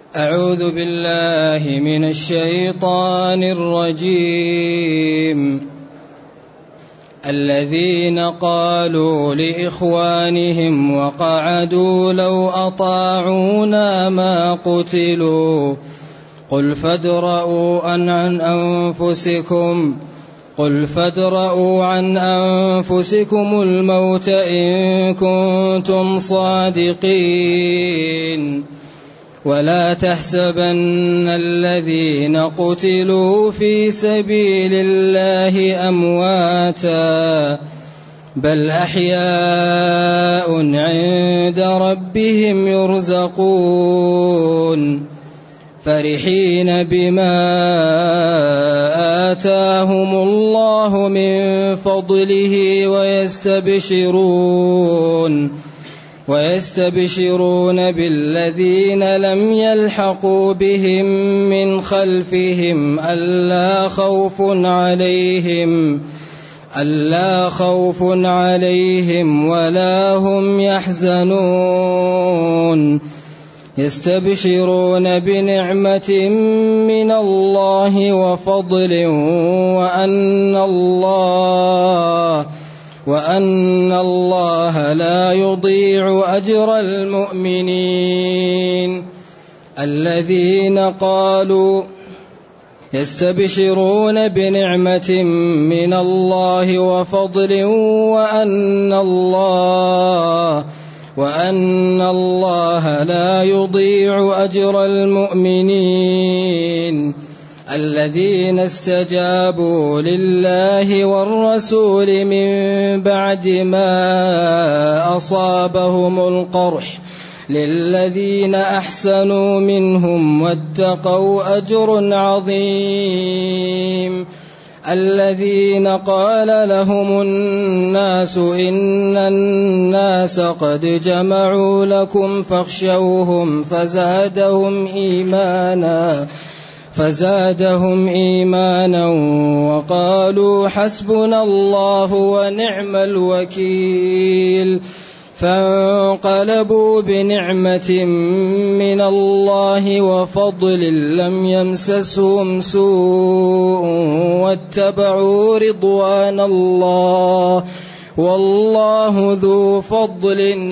أعوذ بالله من الشيطان الرجيم. الذين قالوا لإخوانهم وقعدوا لو أطاعونا ما قتلوا قل فادرءوا عن أنفسكم الموت إن كنتم صادقين ولا تحسبن الذين قتلوا في سبيل الله أمواتا بل أحياء عند ربهم يرزقون فرحين بما آتاهم الله من فضله ويستبشرون بالذين لم يلحقوا بهم من خلفهم ألا خوف عليهم ولا هم يحزنون يستبشرون بنعمة من الله وفضل وأن الله لا يضيع أجر المؤمنين. يستبشرون بنعمة من الله وفضل وأن الله لا يضيع أجر المؤمنين الذين استجابوا لله والرسول من بعد ما أصابهم القرح للذين أحسنوا منهم واتقوا أجر عظيم. الذين قال لهم الناس إن الناس قد جمعوا لكم فاخشوهم فزادهم إيمانا وقالوا حسبنا الله ونعم الوكيل فانقلبوا بنعمة من الله وفضل لم يمسسهم سوء واتبعوا رضوان الله والله ذو فضل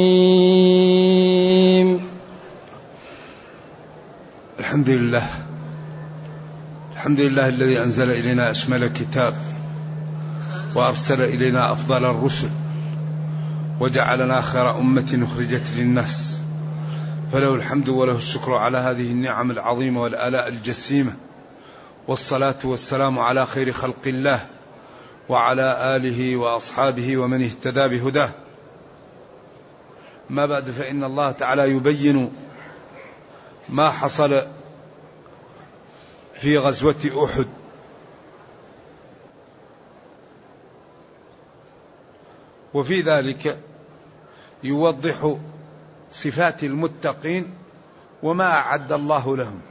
عظيم. الحمد لله الذي أنزل إلينا أشمل الكتاب وأرسل إلينا أفضل الرسل وجعلنا خير أمة أخرجت للناس، فله الحمد وله الشكر على هذه النعم العظيمة والآلاء الجسيمة، والصلاة والسلام على خير خلق الله وعلى آله وأصحابه ومن اهتدى بهداه. ما بعد، فإن الله تعالى يبين ما حصل في غزوة أحد، وفي ذلك يوضح صفات المتقين وما أعد الله لهم،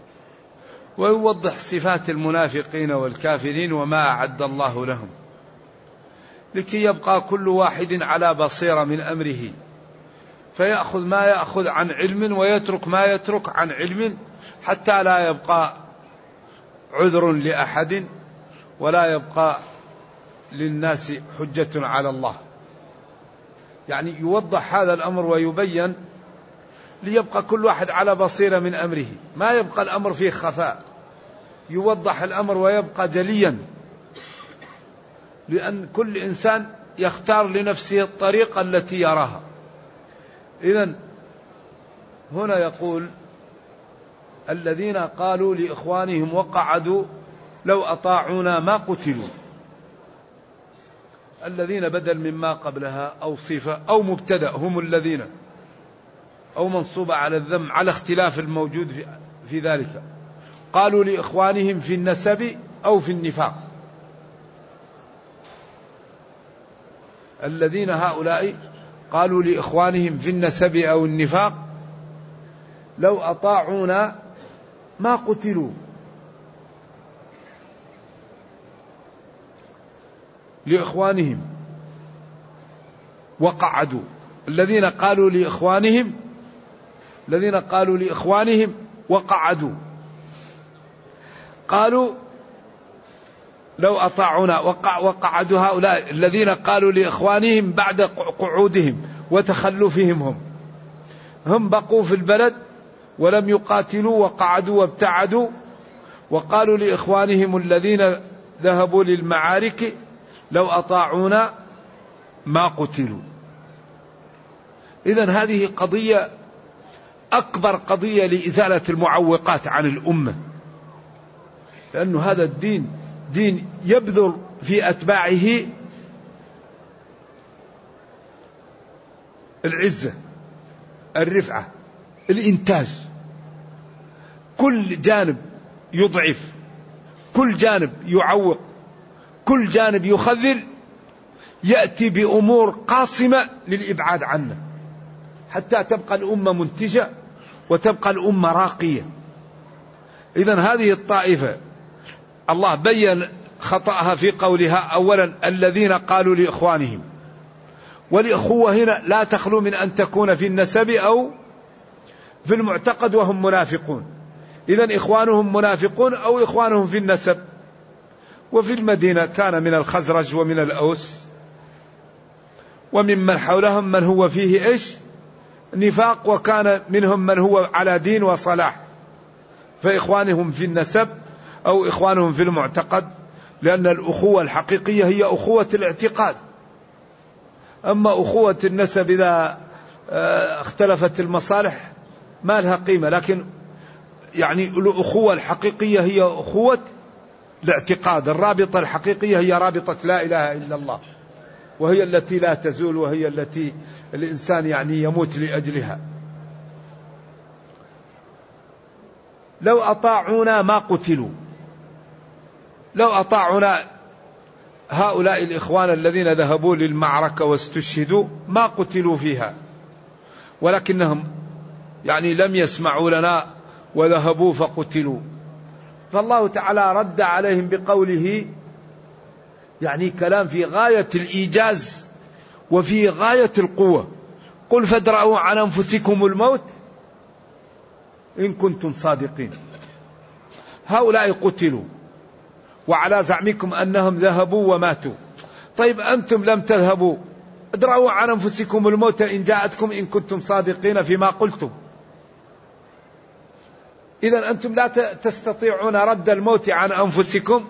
ويوضح صفات المنافقين والكافرين وما أعد الله لهم، لكي يبقى كل واحد على بصيرة من أمره، فيأخذ ما يأخذ عن علم ويترك ما يترك عن علم، حتى لا يبقى عذر لأحد ولا يبقى للناس حجة على الله. يعني يوضح هذا الأمر ويبين ليبقى كل واحد على بصيرة من أمره، ما يبقى الأمر فيه خفاء، يوضح الأمر ويبقى جليا، لأن كل إنسان يختار لنفسه الطريقة التي يراها. إذن هنا يقول الذين قالوا لإخوانهم وقعدوا لو أطاعونا ما قتلوا. الذين بدل مما قبلها أو صفة أو مبتدأ هم الذين، أو منصوبة على الذم على اختلاف الموجود في ذلك. قالوا لإخوانهم في النسب أو في النفاق. الذين هؤلاء قالوا لإخوانهم في النسب أو النفاق لو أطاعونا ما قتلوا. لإخوانهم وقعدوا. الذين قالوا لإخوانهم الذين قالوا لإخوانهم وقعدوا، قالوا لو أطاعونا، وقعدوا هؤلاء الذين قالوا لإخوانهم بعد قعودهم وتخلفهم، هم بقوا في البلد ولم يقاتلوا وقعدوا وابتعدوا، وقالوا لإخوانهم الذين ذهبوا للمعارك لو أطاعونا ما قتلوا. إذن هذه قضية أكبر قضية لإزالة المعوقات عن الأمة، لأن هذا الدين دين يبذل في أتباعه العزة، الرفعة، الإنتاج. كل جانب يضعف، كل جانب يعوق، كل جانب يخذل، يأتي بأمور قاصمة للإبعاد عنه، حتى تبقى الأمة منتجة وتبقى الأمة راقية. إذن هذه الطائفة الله بين خطأها في قولها أولا الذين قالوا لإخوانهم، والإخوة هنا لا تخلو من أن تكون في النسب أو في المعتقد وهم منافقون. إذن إخوانهم منافقون أو إخوانهم في النسب. وفي المدينة كان من الخزرج ومن الأوس وممن حولهم من هو فيه نفاق، وكان منهم من هو على دين وصلاح، فإخوانهم في النسب أو إخوانهم في المعتقد، لأن الأخوة الحقيقية هي أخوة الاعتقاد. أما أخوة النسب إذا اختلفت المصالح ما لها قيمة، لكن يعني الأخوة الحقيقية هي أخوة الاعتقاد. الرابطة الحقيقية هي رابطة لا إله إلا الله، وهي التي لا تزول، وهي التي الإنسان يعني يموت لأجلها. لو أطاعونا ما قتلوا، لو أطاعونا هؤلاء الإخوان الذين ذهبوا للمعركة واستشهدوا ما قتلوا فيها، ولكنهم يعني لم يسمعوا لنا وذهبوا فقتلوا. فالله تعالى رد عليهم بقوله يعني كلام في غاية الإيجاز وفي غاية القوة: قل فادرءوا عن أنفسكم الموت إن كنتم صادقين. هؤلاء قتلوا وعلى زعمكم أنهم ذهبوا وماتوا، طيب أنتم لم تذهبوا، ادرءوا عن أنفسكم الموت إن جاءتكم إن كنتم صادقين فيما قلتم. إذن أنتم لا تستطيعون رد الموت عن أنفسكم.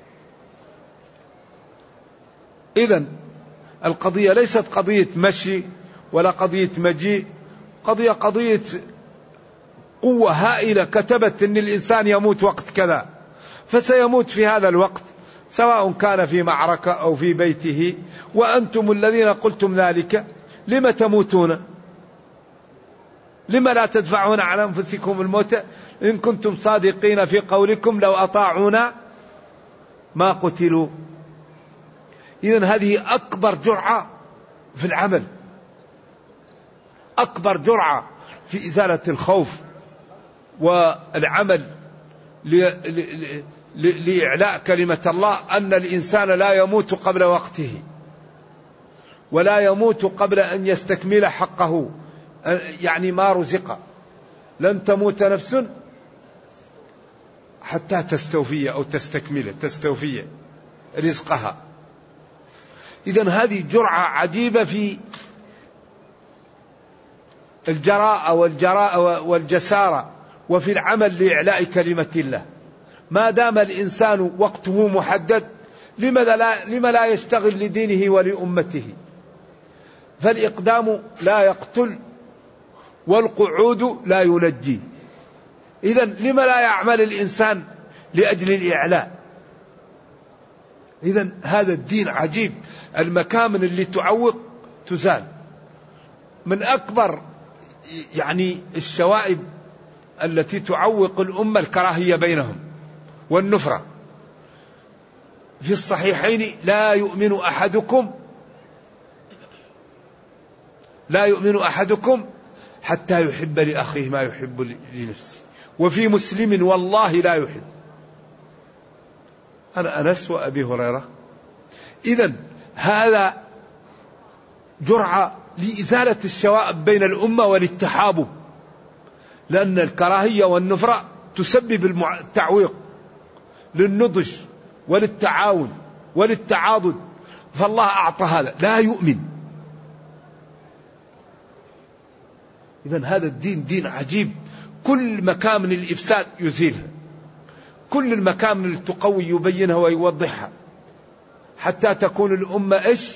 إذن القضية ليست قضية مشي ولا قضية مجيء، قضية قوة هائلة كتبت أن الإنسان يموت وقت كذا، فسيموت في هذا الوقت، سواء كان في معركة أو في بيته، وأنتم الذين قلتم ذلك لم تموتون؟ لما لا تدفعون عن أنفسكم الموت إن كنتم صادقين في قولكم لو أطاعونا ما قتلوا. إذن هذه أكبر جرعة في العمل، أكبر جرعة في إزالة الخوف والعمل لإعلاء كلمة الله، أن الإنسان لا يموت قبل وقته ولا يموت قبل أن يستكمل حقه، يعني ما رزق. لن تموت نفس حتى تستوفي أو تستوفي رزقها. إذن هذه جرعة عجيبة في الجراءة والجسارة وفي العمل لإعلاء كلمة الله. ما دام الإنسان وقته محدد، لما لا يشتغل لدينه ولأمته؟ فالإقدام لا يقتل والقعود لا ينجي. إذن لما لا يعمل الإنسان لأجل الإعلاء؟ إذن هذا الدين عجيب. المكامن اللي تعوق تزال. من أكبر يعني الشوائب التي تعوق الأمة الكراهية بينهم والنفرة. في الصحيحين: لا يؤمن أحدكم حتى يحب لأخيه ما يحب لنفسه. وفي مسلم: والله لا يحب. أنا أنس وأبي هريرة. إذن هذا جرعة لإزالة الشوائب بين الأمة وللتحابب لأن الكراهية والنفرة تسبب التعويق للنضج وللتعاون وللتعاضد، فالله أعطى هذا، لا يؤمن. إذن هذا الدين دين عجيب، كل مكامن الإفساد يزيلها، كل المكامن اللي تقوي يبينها ويوضحها، حتى تكون الأمة إيش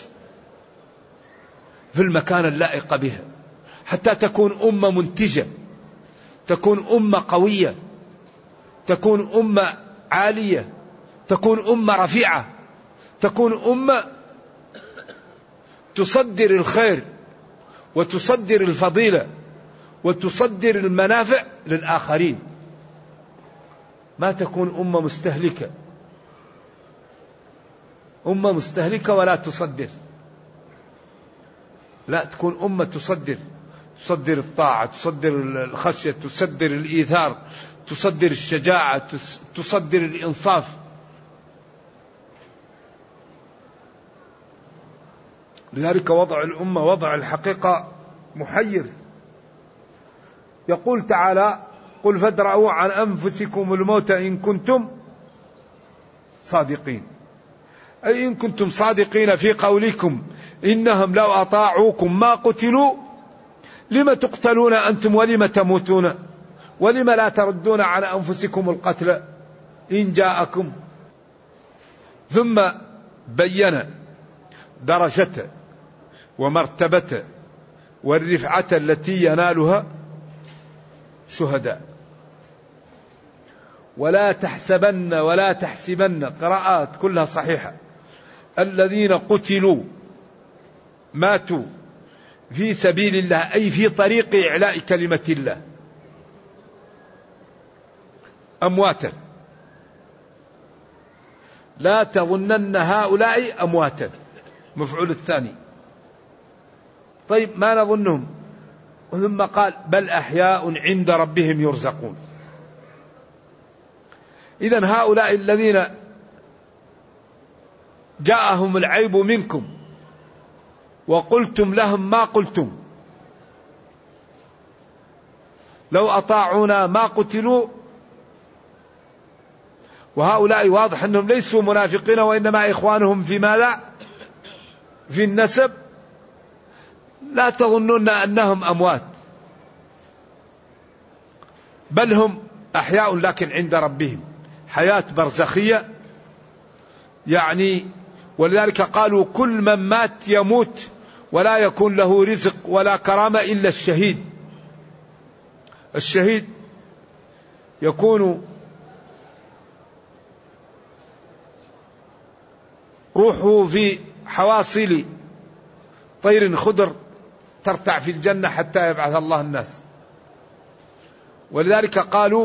في المكان اللائق بها، حتى تكون أمة منتجة، تكون أمة قوية، تكون أمة عالية، تكون أمة رفيعة، تكون أمة تصدر الخير وتصدر الفضيلة وتصدر المنافع للآخرين، ما تكون أمة مستهلكة، أمة مستهلكة ولا تصدر، لا، تكون أمة تصدر الطاعة، تصدر الخشية، تصدر الإيثار، تصدر الشجاعة، تصدر الإنصاف. لذلك وضع الأمة وضع الحقيقة محير. يقول تعالى: قل فادرءوا عن أنفسكم الموت إن كنتم صادقين، أي إن كنتم صادقين في قولكم إنهم لو أطاعوكم ما قتلوا لم تقتلون أنتم ولم تموتون ولم لا تردون عن أنفسكم القتل إن جاءكم. ثم بين درجة ومرتبة والرفعة التي ينالها شهداء. ولا تحسبن قراءات كلها صحيحة، الذين قتلوا ماتوا في سبيل الله، أي في طريق إعلاء كلمة الله، أمواتا، لا تظنن هؤلاء أمواتا، مفعول الثاني. طيب ما نظنهم؟ ثم قال: بل أحياء عند ربهم يرزقون. إذن هؤلاء الذين جاءهم العيب منكم وقلتم لهم ما قلتم، لو أطاعونا ما قتلوا، وهؤلاء واضح أنهم ليسوا منافقين وإنما إخوانهم في ماذا؟ في النسب. لا تظنون أنهم أموات، بل هم أحياء لكن عند ربهم، حياة برزخية يعني. ولذلك قالوا: كل من مات يموت ولا يكون له رزق ولا كرامة إلا الشهيد. الشهيد يكون روحه في حواصل طير خضر ترتع في الجنة حتى يبعث الله الناس. ولذلك قالوا: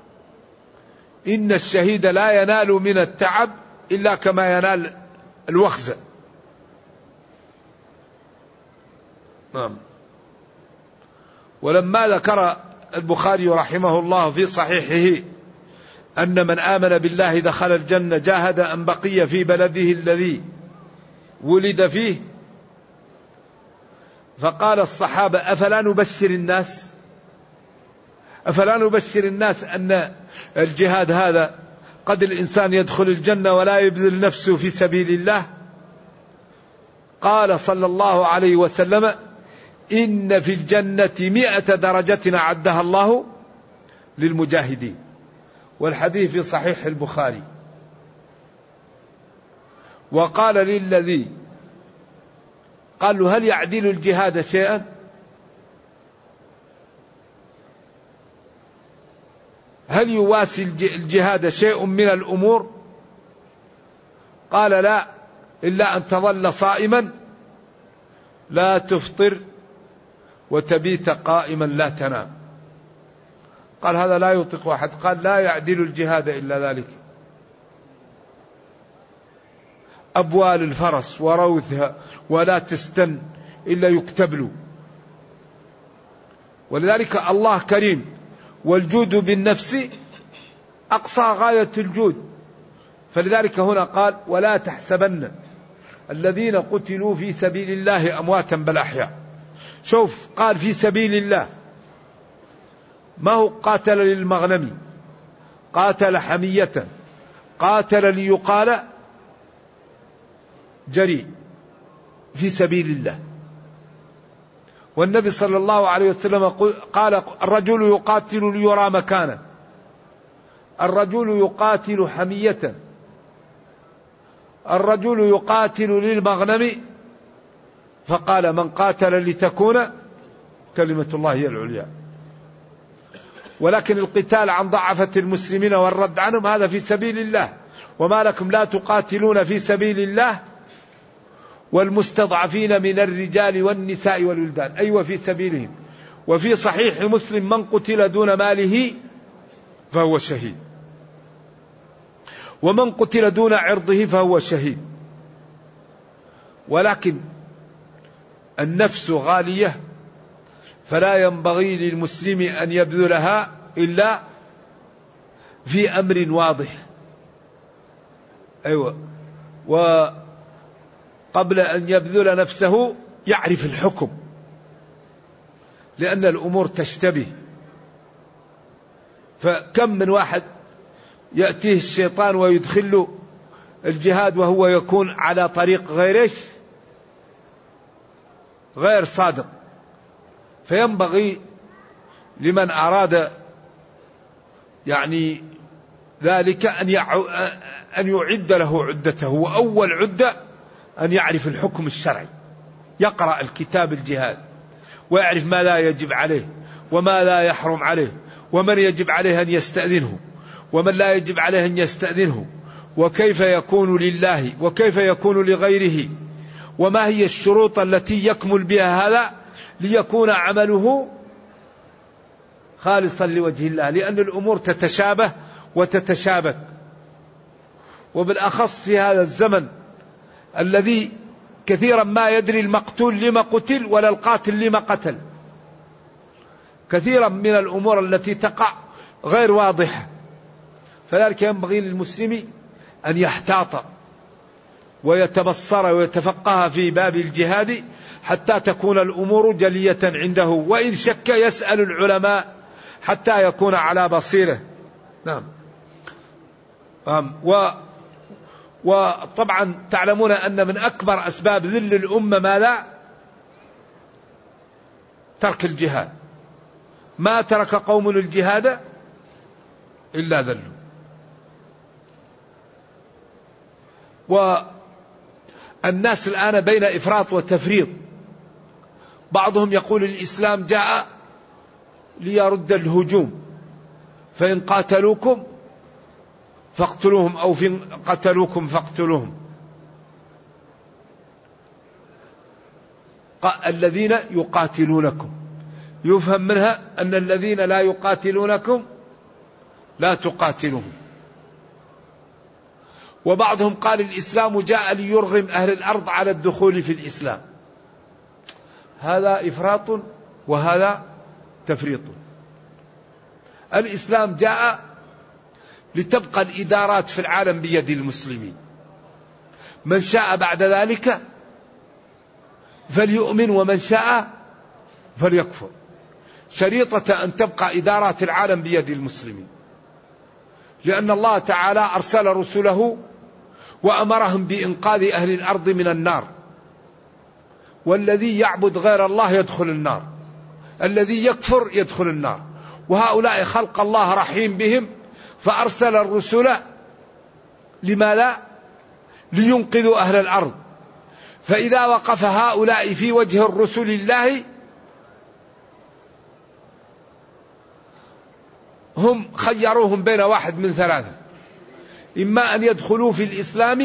إن الشهيد لا ينال من التعب إلا كما ينال الوخزة. نعم. ولما ذكر البخاري رحمه الله في صحيحه أن من آمن بالله دخل الجنة جاهد أن بقي في بلده الذي ولد فيه، فقال الصحابة: أفلا نبشر الناس أن الجهاد هذا قد الإنسان يدخل الجنة ولا يبذل نفسه في سبيل الله؟ قال صلى الله عليه وسلم: إن في الجنة 100 درجة أعدها الله للمجاهدين. والحديث في صحيح البخاري. وقال للذي قال له: هل يعدل الجهاد شيئا؟ هل يواسي الجهاد شيء من الأمور؟ قال: لا، إلا أن تظل صائما لا تفطر وتبيت قائما لا تنام. قال: هذا لا يطيق أحد. قال: لا يعدل الجهاد إلا ذلك. أبوال الفرس وروثها ولا تستن إلا يكتب له. ولذلك الله كريم، والجود بالنفس أقصى غاية الجود. فلذلك هنا قال: ولا تحسبن الذين قتلوا في سبيل الله أمواتا بل أحياء. شوف، قال في سبيل الله، ما هو قاتل للمغنم، قاتل حمية، قاتل ليقال جريء في سبيل الله. والنبي صلى الله عليه وسلم قال الرجل يقاتل ليرى مكانه، الرجل يقاتل حمية، الرجل يقاتل للمغنم، فقال من قاتل لتكون كلمة الله هي العليا. ولكن القتال عن ضعفة المسلمين والرد عنهم هذا في سبيل الله. وما لكم لا تقاتلون في سبيل الله والمستضعفين من الرجال والنساء والولدان، أيوة في سبيلهم. وفي صحيح مسلم من قتل دون ماله فهو شهيد، ومن قتل دون عرضه فهو شهيد. ولكن النفس غالية، فلا ينبغي للمسلم أن يبذلها إلا في أمر واضح. أيوة. وقبل أن يبذل نفسه يعرف الحكم، لأن الأمور تشتبه. فكم من واحد يأتيه الشيطان ويدخله الجهاد وهو يكون على طريق غير صادق. فينبغي لمن أراد يعني ذلك أن يعد له عدته. وأول عدة أن يعرف الحكم الشرعي، يقرأ الكتاب الجهاد ويعرف ما لا يجب عليه وما لا يحرم عليه، ومن يجب عليه أن يستأذنه ومن لا يجب عليه أن يستأذنه، وكيف يكون لله وكيف يكون لغيره، وما هي الشروط التي يكمل بها هذا ليكون عمله خالصا لوجه الله. لأن الأمور تتشابه وتتشابك، وبالأخص في هذا الزمن الذي كثيرا ما يدري المقتول لما قتل ولا القاتل لما قتل. كثيرا من الأمور التي تقع غير واضحة. فذلك ينبغي للمسلم أن يحتاط ويتبصر ويتفقه في باب الجهاد حتى تكون الأمور جلية عنده، وإن شك يسأل العلماء حتى يكون على بصيرة. نعم. وطبعا تعلمون أن من أكبر أسباب ذل الأمة ما لا ترك الجهاد. ما ترك قوم الجهاد إلا ذلوا. والناس الآن بين إفراط وتفريط. بعضهم يقول الإسلام جاء ليرد الهجوم، فإن قاتلوكم فاقتلوهم أو فإن قتلوكم فاقتلوهم. الذين يقاتلونكم يفهم منها أن الذين لا يقاتلونكم لا تقاتلهم. وبعضهم قال الإسلام جاء ليرغم أهل الأرض على الدخول في الإسلام. هذا إفراط وهذا تفريط. الإسلام جاء لتبقى الإدارات في العالم بيد المسلمين، من شاء بعد ذلك فليؤمن ومن شاء فليكفر. شريطة أن تبقى إدارات العالم بيد المسلمين، لأن الله تعالى أرسل رسله وأمرهم بإنقاذ أهل الأرض من النار. والذي يعبد غير الله يدخل النار، الذي يكفر يدخل النار. وهؤلاء خلق الله رحيم بهم، فأرسل الرسل لما لا لينقذوا أهل الأرض. فإذا وقف هؤلاء في وجه الرسل الله هم خيروهم بين واحد من ثلاثة: إما أن يدخلوا في الإسلام،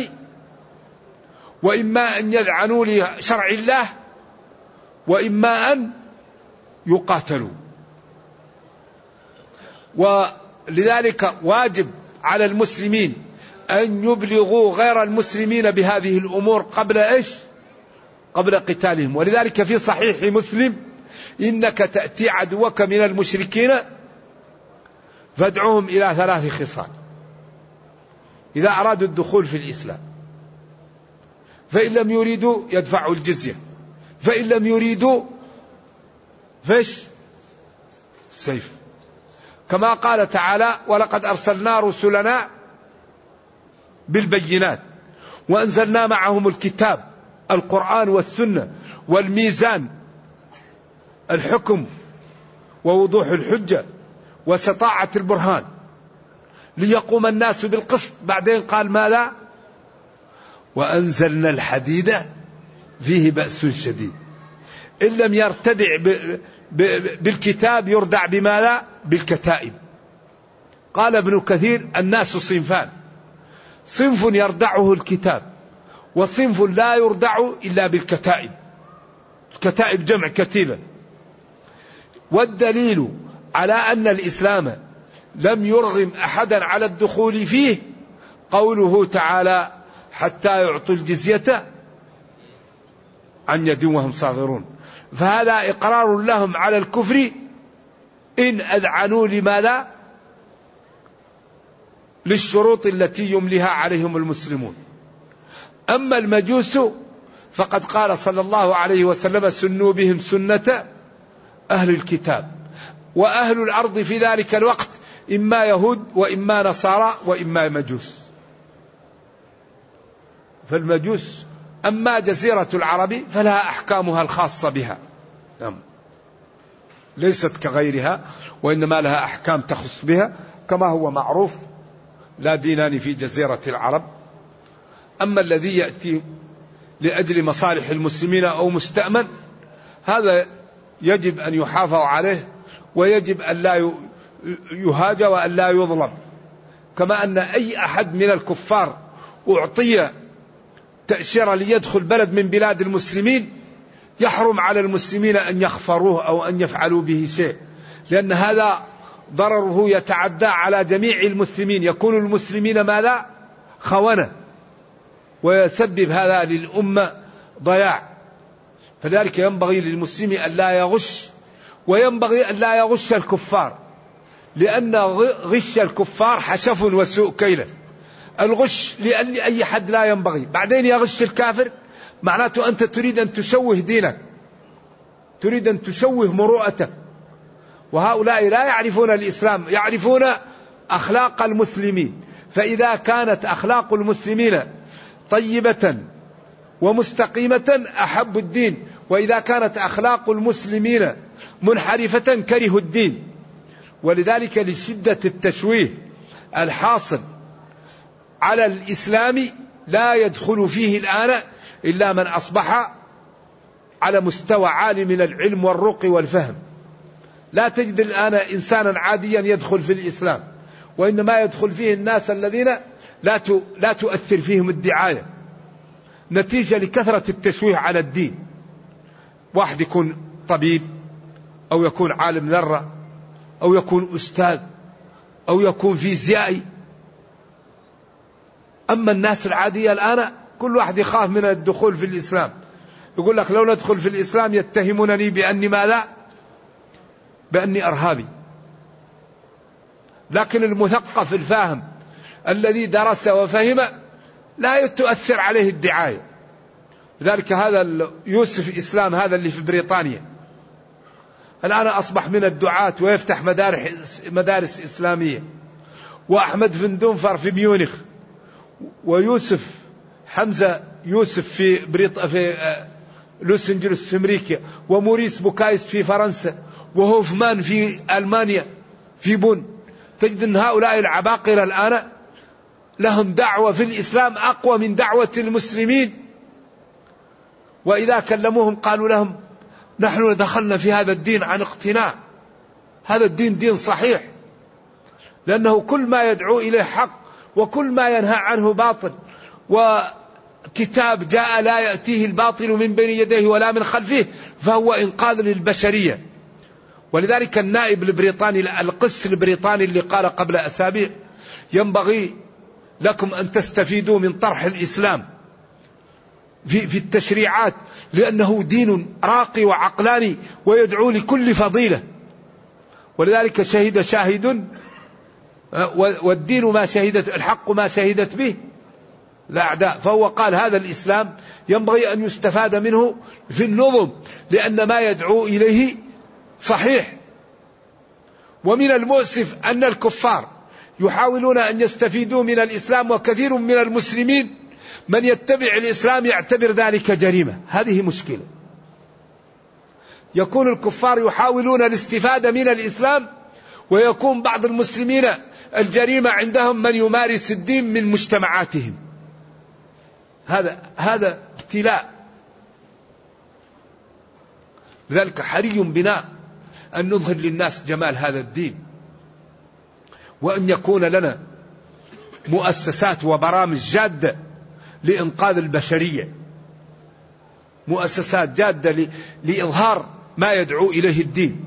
وإما أن يذعنوا لشرع الله، وإما أن يقاتلوا. ولذلك واجب على المسلمين أن يبلغوا غير المسلمين بهذه الأمور قبل قتالهم. ولذلك في صحيح مسلم: إنك تأتي عدوك من المشركين فادعوهم إلى 3 خصال إذا أرادوا الدخول في الإسلام: فإن لم يريدوا يدفعوا الجزية، فإن لم يريدوا فش السيف. كما قال تعالى: ولقد أرسلنا رسلنا بالبينات وأنزلنا معهم الكتاب القرآن والسنة والميزان الحكم ووضوح الحجة وسطاعة البرهان ليقوم الناس بالقسط. بعدين قال ماذا؟ وأنزلنا الحديد فيه بأس شديد. إن لم يرتدع بالكتاب يردع بماذا؟ بالكتائب. قال ابن كثير: الناس صنفان، صنف يردعه الكتاب وصنف لا يردع إلا بالكتائب. الكتائب جمع كتيبة. والدليل على أن الإسلام لم يرغم أحدا على الدخول فيه قوله تعالى: حتى يعطوا الجزية عن يد وهم صاغرون. فهذا إقرار لهم على الكفر إن أذعنوا لماذا؟ للشروط التي يمليها عليهم المسلمون. أما المجوس فقد قال صلى الله عليه وسلم: سنوا بهم سنة أهل الكتاب، وأهل الأرض في ذلك الوقت إما يهود وإما نصارى وإما مجوس. فالمجوس أما جزيرة العرب فلها أحكامها الخاصة بها، ليست كغيرها، وإنما لها أحكام تخص بها كما هو معروف: لا دينان في جزيرة العرب. أما الذي يأتي لأجل مصالح المسلمين أو مستأمن، هذا يجب أن يحافظ عليه، ويجب أن لا يهاجى وأن لا يظلم. كما أن أي أحد من الكفار أعطي تأشيرة ليدخل بلد من بلاد المسلمين يحرم على المسلمين أن يخفروه أو أن يفعلوا به شيء، لأن هذا ضرره يتعدى على جميع المسلمين، يكون المسلمين ماذا؟ خونة، ويسبب هذا للأمة ضياع. فذلك ينبغي للمسلم أن لا يغش، وينبغي أن لا يغش الكفار، لأن غش الكفار حشف وسوء كيلة. الغش لأي حد لا ينبغي. بعدين يغش الكافر، معناته أنت تريد أن تشوه دينك، تريد أن تشوه مروءتك. وهؤلاء لا يعرفون الإسلام، يعرفون أخلاق المسلمين. فإذا كانت أخلاق المسلمين طيبة ومستقيمة أحب الدين، وإذا كانت أخلاق المسلمين منحرفة كرهوا الدين. ولذلك لشدة التشويه الحاصل على الإسلام لا يدخل فيه الآن إلا من أصبح على مستوى عالي من العلم والرقي والفهم. لا تجد الآن إنسانا عاديا يدخل في الإسلام، وإنما يدخل فيه الناس الذين لا تؤثر فيهم الدعاية نتيجة لكثرة التشويه على الدين. واحد يكون طبيب، أو يكون عالم ذرة، أو يكون أستاذ، أو يكون فيزيائي. أما الناس العادية الآن كل واحد يخاف من الدخول في الإسلام، يقول لك: لو ندخل في الإسلام يتهمونني بأني ماذا؟ بأني أرهابي. لكن المثقف الفاهم الذي درس وفهم لا تؤثر عليه الدعاية. لذلك هذا يوسف إسلام هذا اللي في بريطانيا الآن أصبح من الدعاة ويفتح مدارس إسلامية، وأحمد فندونفر في ميونخ، ويوسف حمزة يوسف في لوس أنجلوس في أمريكا، وموريس بوكايس في فرنسا، وهوفمان في ألمانيا في بون. تجد أن هؤلاء العباقرة الآن لهم دعوة في الإسلام أقوى من دعوة المسلمين، وإذا كلموهم قالوا لهم: نحن دخلنا في هذا الدين عن اقتناع، هذا الدين دين صحيح، لأنه كل ما يدعو إليه حق، وكل ما ينهى عنه باطل، وكتاب جاء لا يأتيه الباطل من بين يديه ولا من خلفه، فهو إنقاذ للبشرية. ولذلك النائب البريطاني القس البريطاني اللي قال قبل أسابيع: ينبغي لكم أن تستفيدوا من طرح الإسلام في التشريعات، لأنه دين راقي وعقلاني ويدعو لكل فضيلة. ولذلك شهد شاهد، والدين ما شهدت، الحق ما شهدت به الأعداء. فهو قال هذا الإسلام ينبغي أن يستفاد منه في النظم، لأن ما يدعو إليه صحيح، ومن المؤسف أن الكفار يحاولون أن يستفيدوا من الإسلام، وكثير من المسلمين من يتبع الإسلام يعتبر ذلك جريمة. هذه مشكلة. يكون الكفار يحاولون الاستفادة من الإسلام، ويكون بعض المسلمين الجريمة عندهم من يمارس الدين من مجتمعاتهم. هذا ابتلاء. لذلك حري بنا أن نظهر للناس جمال هذا الدين، وأن يكون لنا مؤسسات وبرامج جادة لإنقاذ البشرية، مؤسسات جادة لإظهار ما يدعو إليه الدين.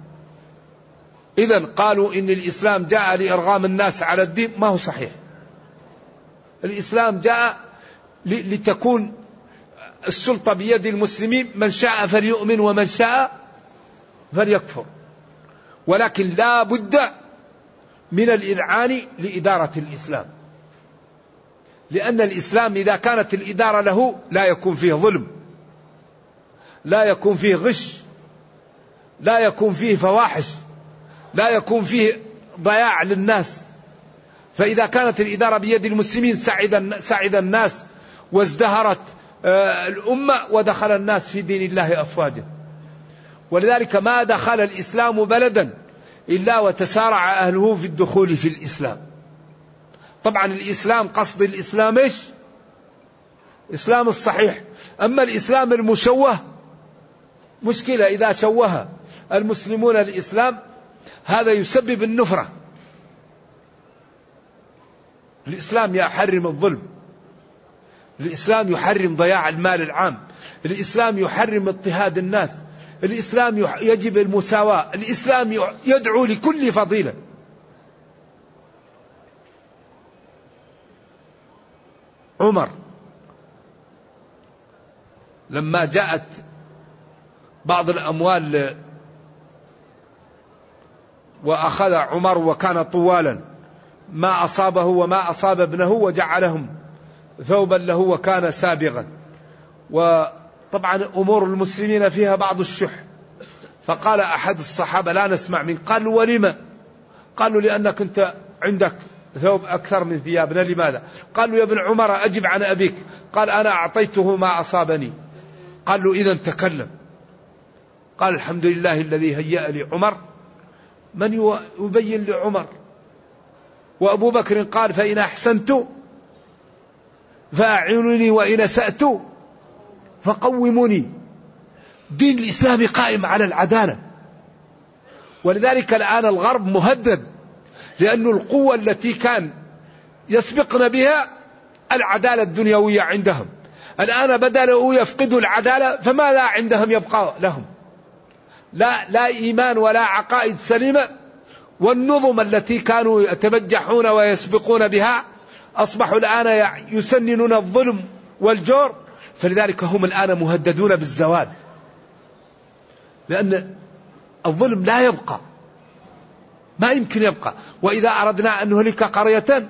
إذن قالوا إن الإسلام جاء لإرغام الناس على الدين، ما هو صحيح. الإسلام جاء لتكون السلطة بيد المسلمين، من شاء فليؤمن ومن شاء فليكفر، ولكن لا بد من الإذعان لإدارة الإسلام، لأن الإسلام إذا كانت الإدارة له لا يكون فيه ظلم، لا يكون فيه غش، لا يكون فيه فواحش، لا يكون فيه ضياع للناس. فإذا كانت الإدارة بيد المسلمين سعد الناس وازدهرت الأمة، ودخل الناس في دين الله أفواجا. ولذلك ما دخل الإسلام بلدا إلا وتسارع أهله في الدخول في الإسلام. طبعا الإسلام قصد الإسلام إيش؟ إسلام الصحيح. أما الإسلام المشوه مشكلة، إذا شوه المسلمون الإسلام هذا يسبب النفرة. الإسلام يحرم الظلم، الإسلام يحرم ضياع المال العام، الإسلام يحرم اضطهاد الناس، الإسلام يجب المساواة، الإسلام يدعو لكل فضيلة. عمر لما جاءت بعض الأموال وأخذ عمر وكان طوالا ما أصابه وما أصاب ابنه وجعلهم ثوبا له وكان سابغا. وطبعا أمور المسلمين فيها بعض الشح، فقال أحد الصحابة لا نسمع منك. قالوا ولما؟ قالوا لأنك أنت عندك ثوب أكثر من ثيابنا. لماذا؟ قالوا يا ابن عمر أجب عن أبيك. قال أنا أعطيته ما أصابني. قالوا إذا تكلم. قال الحمد لله الذي هيأ لعمر من يبين لعمر. وأبو بكر قال فإن أحسنت فأعينني وإن أسأت فقوموني. دين الإسلام قائم على العدالة، ولذلك الآن الغرب مهدد، لأن القوة التي كان يسبقنا بها العدالة الدنيوية عندهم، الآن بدأوا يفقدوا العدالة، فما لا عندهم يبقى لهم لا إيمان ولا عقائد سليمة. والنظم التي كانوا يتبجحون ويسبقون بها أصبحوا الآن يسننون الظلم والجور، فلذلك هم الآن مهددون بالزوال، لأن الظلم لا يبقى، ما يمكن يبقى. وإذا أردنا أن نهلك قرية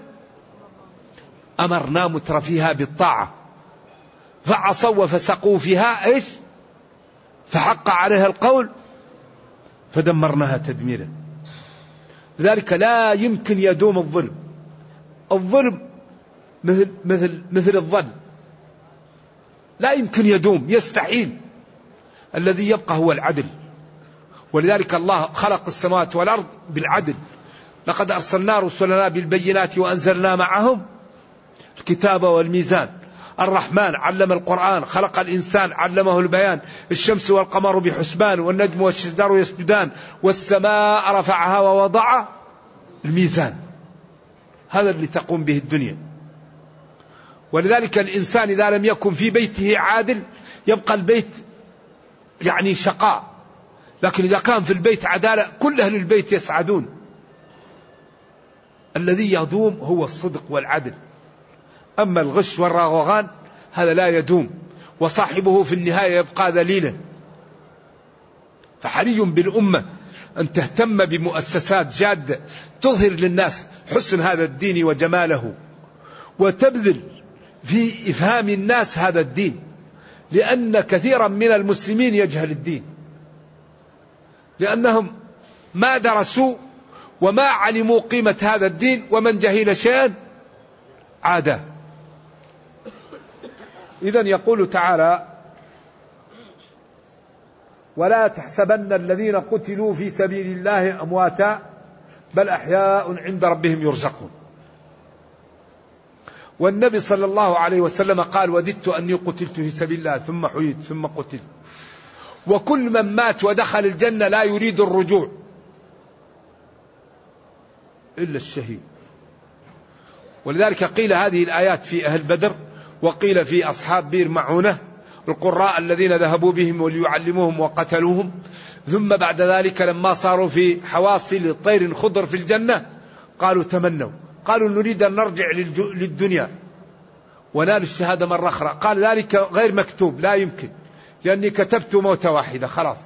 أمرنا مترفيها بالطاعة فعصوا وفسقوا فيها إيش؟ فحق عليها القول فدمرناها تدميرا. لذلك لا يمكن يدوم الظلم. الظلم مثل الظن، لا يمكن يدوم، يستحيل. الذي يبقى هو العدل. ولذلك الله خلق السماوات والأرض بالعدل. لقد أرسلنا رسلنا بالبينات وأنزلنا معهم الكتاب والميزان. الرحمن علم القرآن، خلق الإنسان علمه البيان. الشمس والقمر بحسبان، والنجم والشجر يسجدان، والسماء رفعها ووضع الميزان. هذا اللي تقوم به الدنيا. ولذلك الإنسان إذا لم يكن في بيته عادل يبقى البيت يعني شقاء، لكن إذا كان في البيت عدالة كل أهل البيت يسعدون. الذي يدوم هو الصدق والعدل. أما الغش والروغان هذا لا يدوم، وصاحبه في النهاية يبقى ذليلا. فحري بالأمة أن تهتم بمؤسسات جادة تظهر للناس حسن هذا الدين وجماله، وتبذل في إفهام الناس هذا الدين، لأن كثيرا من المسلمين يجهل الدين، لأنهم ما درسوا وما علموا قيمة هذا الدين، ومن جهل شيئا عاداه. إذن يقول تعالى: ولا تحسبن الذين قتلوا في سبيل الله أمواتا بل أحياء عند ربهم يرزقون. والنبي صلى الله عليه وسلم قال: وددت أني قتلت في سبيل الله ثم حييت ثم قتلت. وكل من مات ودخل الجنة لا يريد الرجوع إلا الشهيد. ولذلك قيل هذه الآيات في أهل بدر، وقيل في أصحاب بئر معونة القراء الذين ذهبوا بهم وليعلموهم وقتلوهم. ثم بعد ذلك لما صاروا في حواصل طير خضر في الجنة قالوا تمنوا، قالوا نريد أن نرجع للدنيا ونال الشهادة مرة أخرى. قال: ذلك غير مكتوب، لا يمكن، لأني كتبت موتة واحدة خلاص،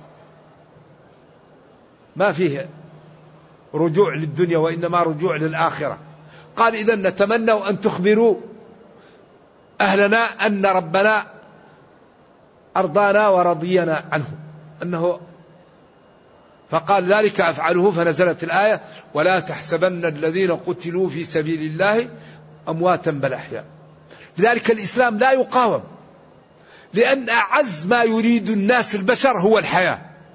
ما فيه رجوع للدنيا وإنما رجوع للآخرة. قال: إذن نتمنى أن تخبروا أهلنا أن ربنا أرضانا ورضينا عنه أنه، فقال: ذلك أفعله. فنزلت الآية: ولا تحسبن الذين قتلوا في سبيل الله أمواتا بل أحياء. لذلك الإسلام لا يقاوم، لأن أعز ما يريد الناس البشر هو الحياة،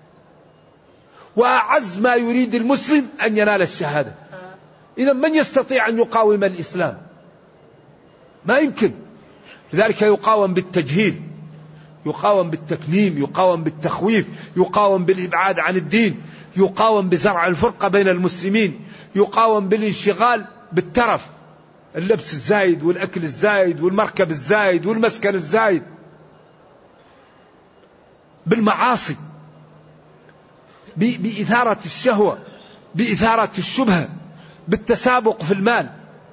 وأعز ما يريد المسلم أن ينال الشهادة. إذا من يستطيع أن يقاوم الإسلام؟ ما يمكن. لذلك يقاوم بالتجهيل، يقاوم بالتكميم، يقاوم بالتخويف، يقاوم بالإبعاد عن الدين، يقاوم بزرع الفرقة بين المسلمين، يقاوم بالانشغال بالترف، اللبس الزايد والأكل الزايد والمركب الزايد والمسكن الزايد، بالمعاصي، بإثارة الشهوة، بإثارة الشبهة، بالتسابق في المال.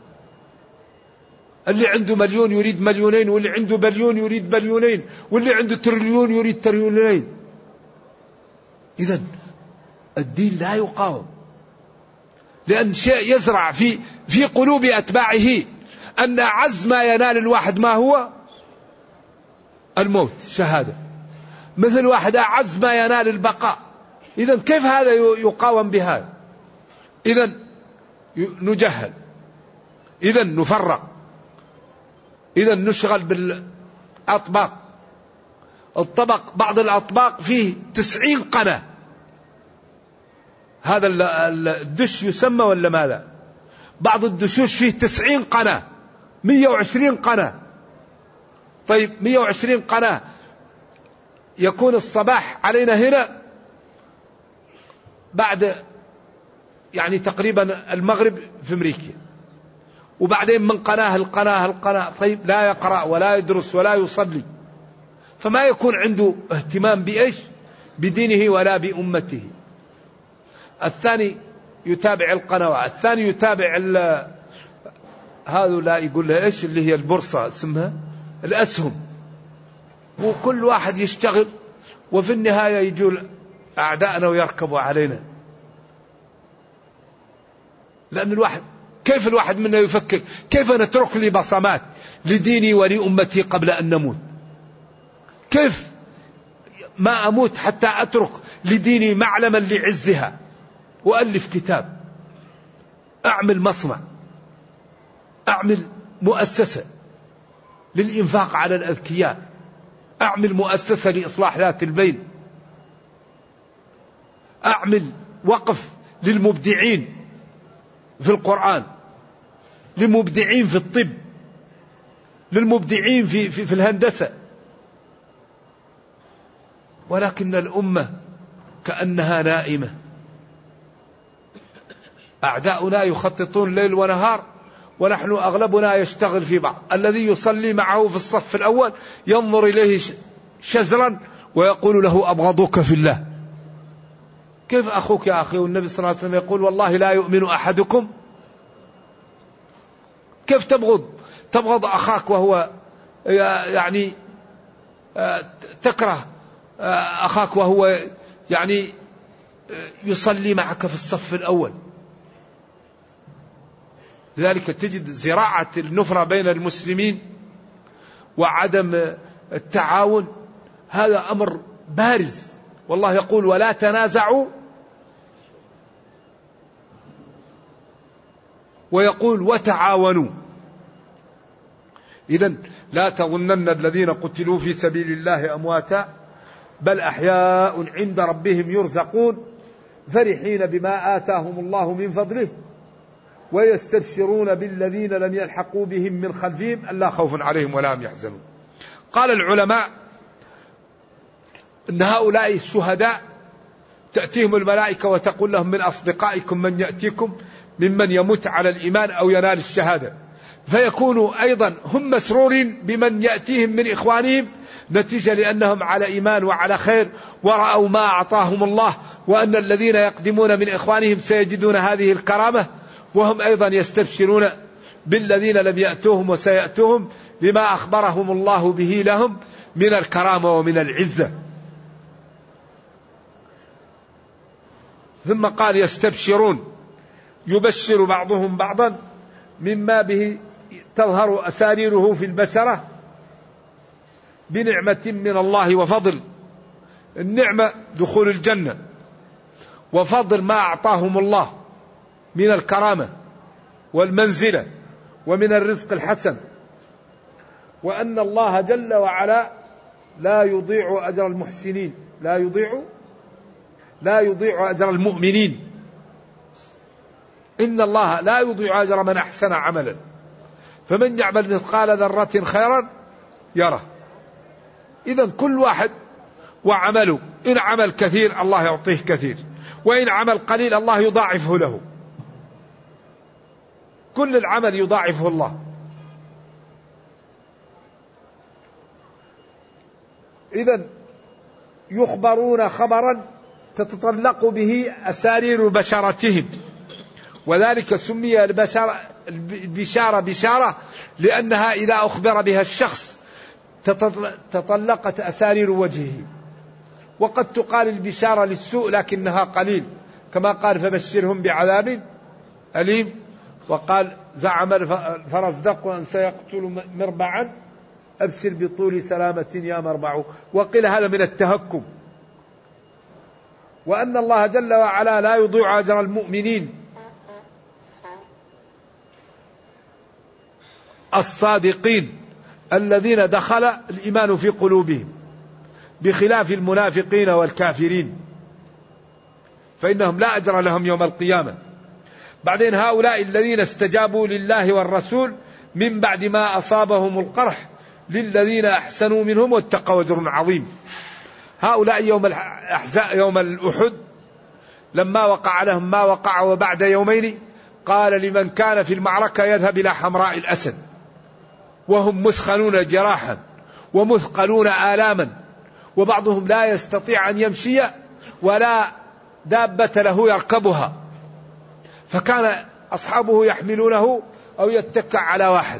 اللي عنده مليون يريد مليونين، واللي عنده بليون يريد بليونين، واللي عنده تريليون يريد تريليونين. إذن الدين لا يقاوم، لأن شيء يزرع في قلوب أتباعه أن أعز ما ينال الواحد ما هو الموت، شهادة. مثل واحد أعز ما ينال البقاء. إذن كيف هذا يقاوم بهذا؟ إذن نجهل، إذن نفرق، إذن نشغل بالأطباق. الطبق، بعض الأطباق فيه 90 قناة. هذا الدش يسمى ولا ماذا؟ بعض الدشوش فيه 90 قناة، 120 قناة. طيب 120 قناة، يكون الصباح علينا هنا بعد يعني تقريبا المغرب في أمريكا، وبعدين من قناة القناة. طيب لا يقرأ ولا يدرس ولا يصلي، فما يكون عنده اهتمام بإيش؟ بدينه ولا بأمته. الثاني يتابع القنوات، الثاني يتابع هذا لا يقول له إيش اللي هي البورصة اسمها الأسهم، وكل واحد يشتغل، وفي النهاية يجوا أعداءنا ويركبوا علينا. لأن كيف الواحد منا يفكر كيف نترك لي بصمات لديني ولأمتي قبل أن نموت؟ كيف ما أموت حتى أترك لديني معلما لعزها، وألف كتاب، أعمل مصنع، أعمل مؤسسة للإنفاق على الأذكياء، أعمل مؤسسة لإصلاح ذات البين، أعمل وقف للمبدعين في القرآن، للمبدعين في الطب، للمبدعين في الهندسة. ولكن الأمة كأنها نائمة. أعداؤنا يخططون ليل ونهار، ونحن أغلبنا يشتغل في بعض. الذي يصلي معه في الصف الأول ينظر إليه شزرا ويقول له أبغضك في الله. كيف أخوك يا أخي؟ والنبي صلى الله عليه وسلم يقول والله لا يؤمن أحدكم. كيف تبغض أخاك وهو يعني تكره أخاك وهو يعني يصلي معك في الصف الأول؟ لذلك تجد زراعة النفرة بين المسلمين وعدم التعاون، هذا أمر بارز. والله يقول ولا تنازعوا ويقول وتعاونوا. إذن لا تظنن الذين قتلوا في سبيل الله أمواتا بل أحياء عند ربهم يرزقون فرحين بما آتاهم الله من فضله ويستبشرون بالذين لم يلحقوا بهم من خلفهم ألا خوف عليهم ولا هم يحزنون. قال العلماء إن هؤلاء الشهداء تأتيهم الملائكة وتقول لهم من أصدقائكم من يأتيكم ممن يموت على الإيمان أو ينال الشهادة، فيكونوا أيضا هم مسرورين بمن يأتيهم من إخوانهم نتيجة لأنهم على إيمان وعلى خير ورأوا ما أعطاهم الله، وأن الذين يقدمون من إخوانهم سيجدون هذه الكرامة، وهم أيضا يستبشرون بالذين لم يأتوهم وسيأتوهم بما أخبرهم الله به لهم من الكرامة ومن العزة. ثم قال يستبشرون، يبشر بعضهم بعضا مما به تظهر أساريره في البشرة بنعمة من الله وفضل. النعمة دخول الجنة، وفضل ما أعطاهم الله من الكرامة والمنزلة ومن الرزق الحسن، وأن الله جل وعلا لا يضيع أجر المحسنين، لا يضيع أجر المؤمنين. إن الله لا يضيع أجر من أحسن عملا، فمن يعمل مثقال ذرة خيرا يره. إذن كل واحد وعمله، إن عمل كثير الله يعطيه كثير، وإن عمل قليل الله يضاعفه له. كل العمل يضاعفه الله. إذن يخبرون خبرا تتطلق به أسارير بشرتهم، وذلك سمي البشارة بشارة لأنها إذا أخبر بها الشخص تطلقت أسارير وجهه. وقد تقال البشارة للسوء لكنها قليل، كما قال فبشرهم بعذاب أليم. وقال زعم الفرزدق أن سيقتل مربعا أبشر بطول سلامة يا مربع، وقيل هذا من التهكم. وأن الله جل وعلا لا يضيع أجر المؤمنين الصادقين الذين دخل الإيمان في قلوبهم، بخلاف المنافقين والكافرين فإنهم لا أجر لهم يوم القيامة. بعدين هؤلاء الذين استجابوا لله والرسول من بعد ما أصابهم القرح للذين أحسنوا منهم واتقوا أجر عظيم. هؤلاء يوم الأحد لما وقع لهم ما وقع وبعد يومين قال لمن كان في المعركة يذهب إلى حمراء الأسد وهم مثخنون جراحا ومثقلون آلاما، وبعضهم لا يستطيع أن يمشي ولا دابة له يركبها، فكان أصحابه يحملونه أو يتكع على واحد.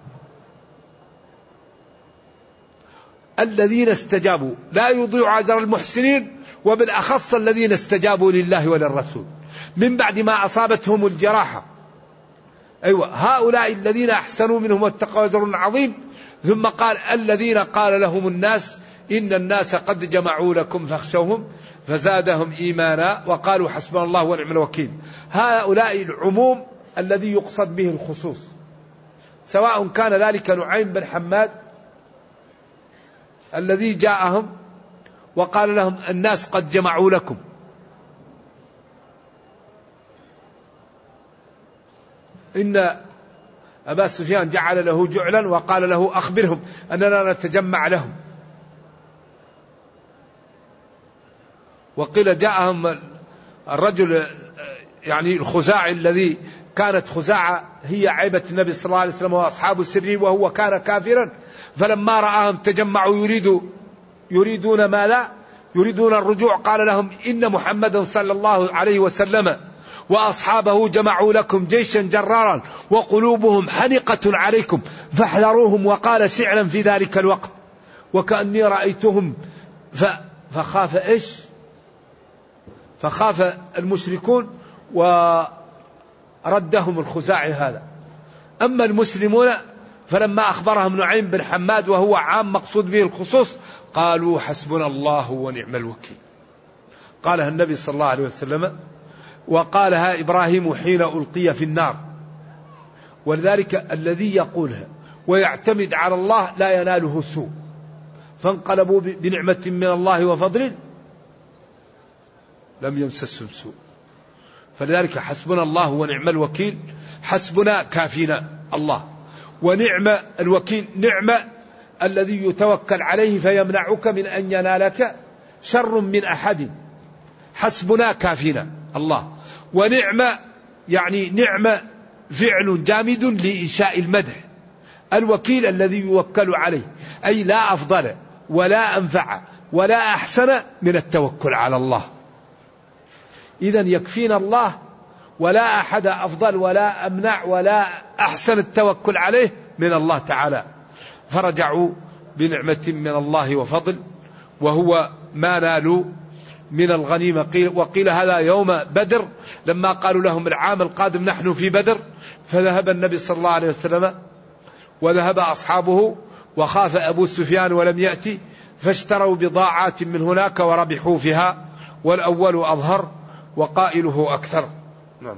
الذين استجابوا لا يضيع أجر المحسنين، وبالأخص الذين استجابوا لله وللرسول من بعد ما أصابتهم الجراحة. أيوة هؤلاء الذين أحسنوا منهم واتقوا أجر عظيم. ثم قال الذين قال لهم الناس إن الناس قد جمعوا لكم فاخشوهم فزادهم إيمانا وقالوا حسبنا الله ونعم الوكيل. هؤلاء العموم الذي يقصد به الخصوص، سواء كان ذلك نعيم بن حماد الذي جاءهم وقال لهم الناس قد جمعوا لكم، إن أبا سفيان جعل له جعلا وقال له أخبرهم أننا نتجمع لهم. وقيل جاءهم الرجل يعني الخزاعي الذي كانت خزاعة هي عيبة النبي صلى الله عليه وسلم وأصحاب السر، وهو كان كافرا، فلما رآهم تجمعوا يريدون ماذا؟ يريدون الرجوع. قال لهم إن محمدا صلى الله عليه وسلم وأصحابه جمعوا لكم جيشا جرارا وقلوبهم حنقة عليكم فاحذروهم. وقال شعرا في ذلك الوقت وكأني رأيتهم فخاف إيش؟ فخاف المشركون وردهم الخزاعي هذا. أما المسلمون فلما أخبرهم نعيم بن حماد وهو عام مقصود به الخصوص قالوا حسبنا الله ونعم الوكيل. قالها النبي صلى الله عليه وسلم، وقالها إبراهيم حين ألقي في النار ولذلك الذي يقولها ويعتمد على الله لا يناله سوء، فانقلبوا بنعمة من الله وفضل لم يمسسهم سوء. فلذلك حسبنا الله ونعم الوكيل. حسبنا كافينا الله، ونعم الوكيل نعم الذي يتوكل عليه فيمنعك من أن ينالك شر من أحد. حسبنا كافينا الله. ونعم يعني نعم فعل جامد لإنشاء المدح. الوكيل الذي يوكل عليه، أي لا أفضل ولا أنفع ولا أحسن من التوكل على الله. إذن يكفينا الله، ولا أحد أفضل ولا أمنع ولا أحسن التوكل عليه من الله تعالى. فرجعوا بنعمة من الله وفضل، وهو ما نالوا من الغنيمة. وقيل هذا يوم بدر، لما قالوا لهم العام القادم نحن في بدر، فذهب النبي صلى الله عليه وسلم وذهب أصحابه، وخاف أبو سفيان ولم يأتي، فاشتروا بضاعات من هناك وربحوا فيها، والأول أظهر وقائله أكثر. نعم.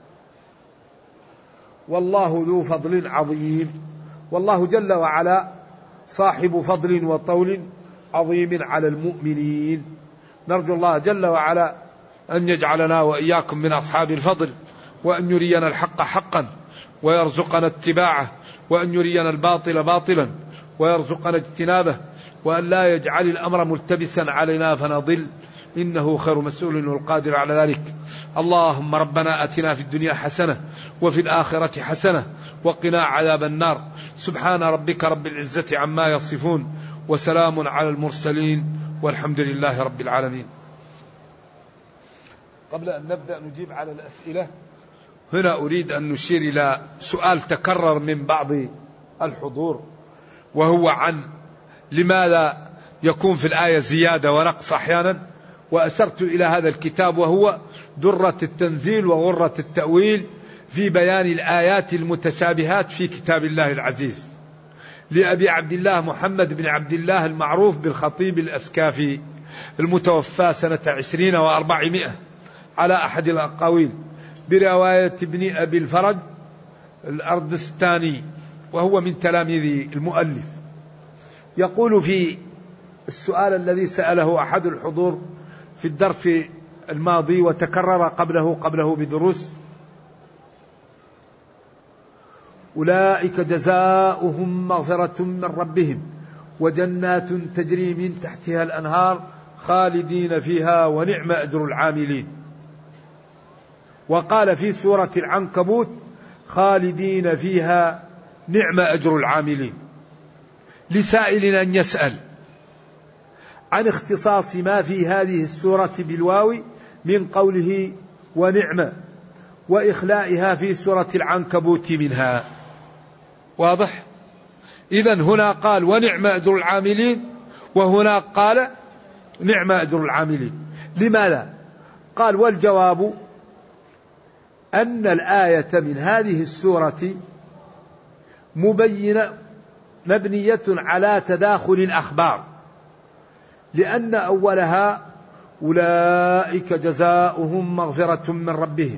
والله ذو فضل عظيم. والله جل وعلا صاحب فضل وطول عظيم على المؤمنين. نرجو الله جل وعلا أن يجعلنا وإياكم من أصحاب الفضل، وأن يرينا الحق حقا ويرزقنا اتباعه، وأن يرينا الباطل باطلا ويرزقنا اجتنابه، وأن لا يجعل الأمر ملتبسا علينا فنضل، إنه خير مسؤول والقادر على ذلك. اللهم ربنا أتنا في الدنيا حسنة وفي الآخرة حسنة وقنا عذاب النار. سبحان ربك رب العزة عما يصفون، وسلام على المرسلين، والحمد لله رب العالمين. قبل أن نبدأ نجيب على الأسئلة، هنا أريد أن نشير إلى سؤال تكرر من بعض الحضور، وهو عن لماذا يكون في الآية زيادة ونقص أحيانا. وأشرت إلى هذا الكتاب، وهو درة التنزيل وغرة التأويل في بيان الآيات المتشابهات في كتاب الله العزيز، لأبي عبد الله محمد بن عبد الله المعروف بالخطيب الأسكافي، المتوفى سنة 20 و400 على أحد الأقاويل، برواية ابن أبي الفرج الأردستاني، وهو من تلاميذ المؤلف. يقول في السؤال الذي سأله أحد الحضور في الدرس الماضي وتكرر قبله بدروس: أولئك جزاؤهم مغفرة من ربهم وجنات تجري من تحتها الأنهار خالدين فيها ونعم أجر العاملين. وقال في سورة العنكبوت: خالدين فيها نعم أجر العاملين. لسائل أن يسأل عن اختصاص ما في هذه السورة بالواو من قوله ونعم، وإخلائها في سورة العنكبوت منها. واضح؟ إذن هنا قال ونعم أجر العاملين، وهنا قال نعم أجر العاملين. لماذا؟ قال: والجواب أن الآية من هذه السورة مبنية على تداخل الأخبار، لأن أولها أولئك جزاؤهم مغفرة من ربهم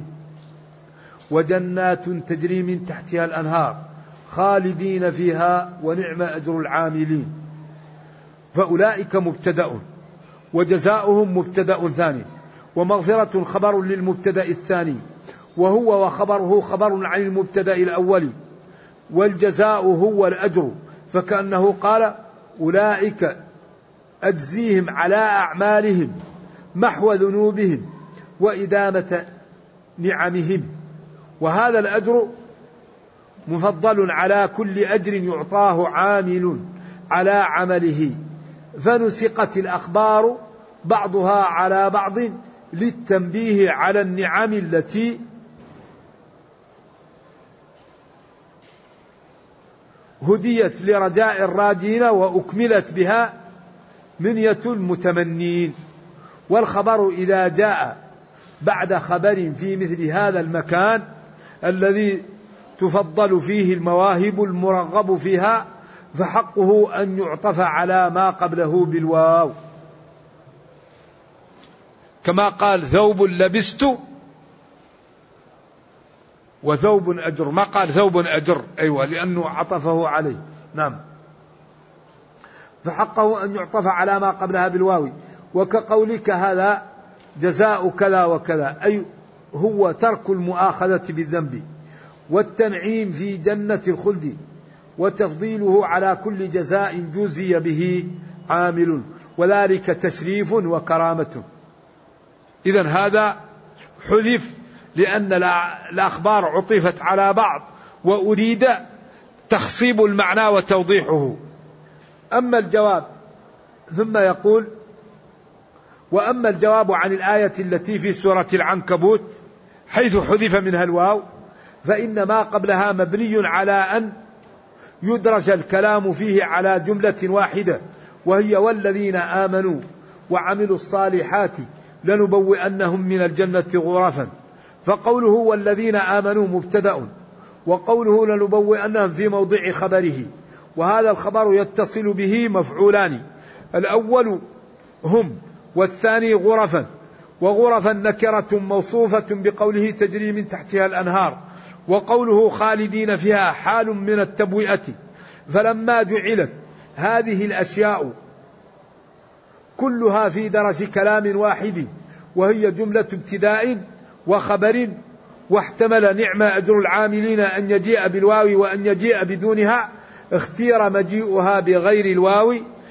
وجنات تجري من تحتها الأنهار خالدين فيها ونعم أجر العاملين. فأولئك مبتدأ، وجزاؤهم مبتدأ ثاني، ومغفرة خبر للمبتدأ الثاني، وهو وخبره خبر عن المبتدأ الأول، والجزاء هو الأجر، فكأنه قال: أولئك أجزيهم على أعمالهم محو ذنوبهم وإدامة نعمهم. وهذا الأجر مفضل على كل أجر يعطاه عامل على عمله، فنسقت الأخبار بعضها على بعض للتنبيه على النعم التي هديت لرجاء الراجين وأكملت بها منية المتمنين. والخبر إذا جاء بعد خبر في مثل هذا المكان الذي تفضل فيه المواهب المرغب فيها، فحقه أن يعطف على ما قبله بالواو، كما قال: ثوب لبست وثوب أجر، ما قال ثوب أجر، أيوة لأنه عطفه عليه. نعم. فحقه أن يعطف على ما قبلها بالواو، وكقولك هذا جزاء كذا وكذا، أي هو ترك المؤاخذة بالذنب والتنعيم في جنة الخلد وتفضيله على كل جزاء جزي به عامل، وذلك تشريف وكرامة. إذن هذا حذف لأن الأخبار عطفت على بعض وأريد تخصيب المعنى وتوضيحه. أما الجواب، ثم يقول: وأما الجواب عن الآية التي في سورة العنكبوت حيث حذف منها الواو فإن ما قبلها مبني على أن يدرج الكلام فيه على جملة واحدة، وهي والذين آمنوا وعملوا الصالحات لنبوئنهم من الجنة غرفا. فقوله والذين آمنوا مبتدأ، وقوله لنبوئنهم في موضع خبره، وهذا الخبر يتصل به مفعولان: الأول هم، والثاني غرفا. وغرفا نكرة موصوفة بقوله تجري من تحتها الأنهار، وقوله خالدين فيها حال من التبوئة. فلما جعلت هذه الأشياء كلها في درج كلام واحد وهي جملة ابتداء وخبر، واحتمل نعم أجر العاملين أن يجيء بالواو وأن يجيء بدونها، اختير مجيئها بغير الواو